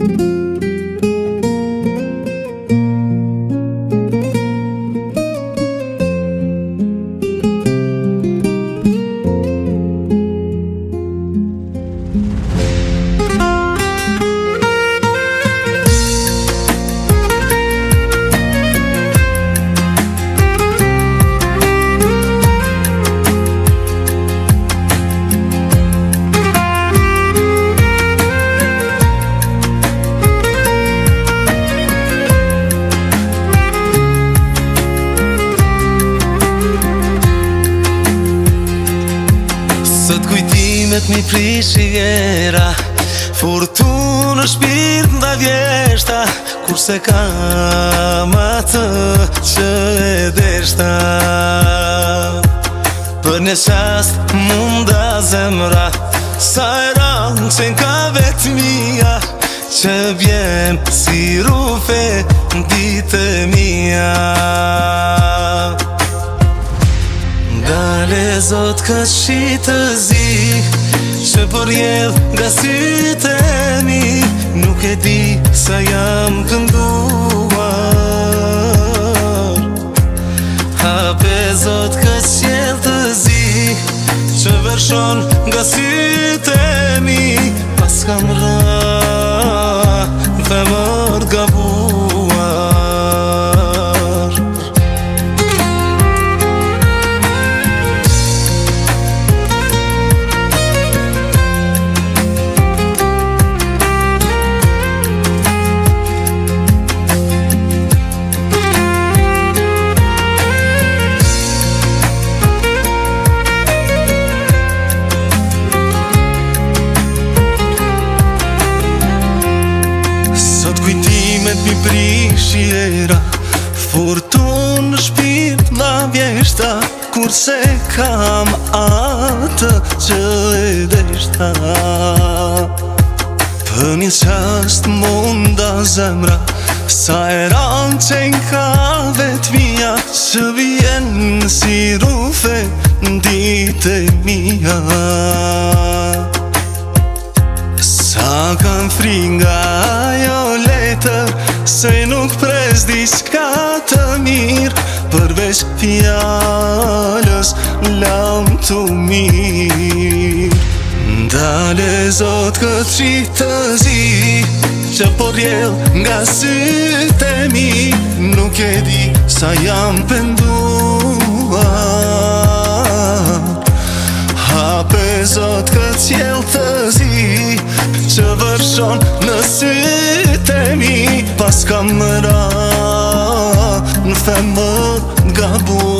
Sot kujtimet mi prishiera, fortunë shpirt nda vjeshta, kurse kam atë që e deshta. Për një qast munda zemra, sa e rangë që n'ka vetë mija, që vjen si rufe n'dite mija. Dale Zot këtë shi të zi, që përjedh nga sytë e mi, nuk e di sa jam kënduar. Hape Zot këtë qjell të zi, që vërshon nga sytë e mi, pas kam ra femër gabuar. Kujtimet mi prishiera, fortunë në shpirt nga vjeshta, kurse kam atë që e deshta. Për një qast munda zemra, sa e rangë që n'ka vetë mija, që vjen si rufe n'dite mija. Sa kam fri nga ajo letër, se nuk pres diçka të mirë, përveç fjallës lam të mirë. Dale Zot këtë shi të zi, që porjell nga sytë e mi, nuk e di sa jam penduar. Hape Zot këtë qjell të zi, që vërshon në sytë e mi, pas kam ra në femër gabuar.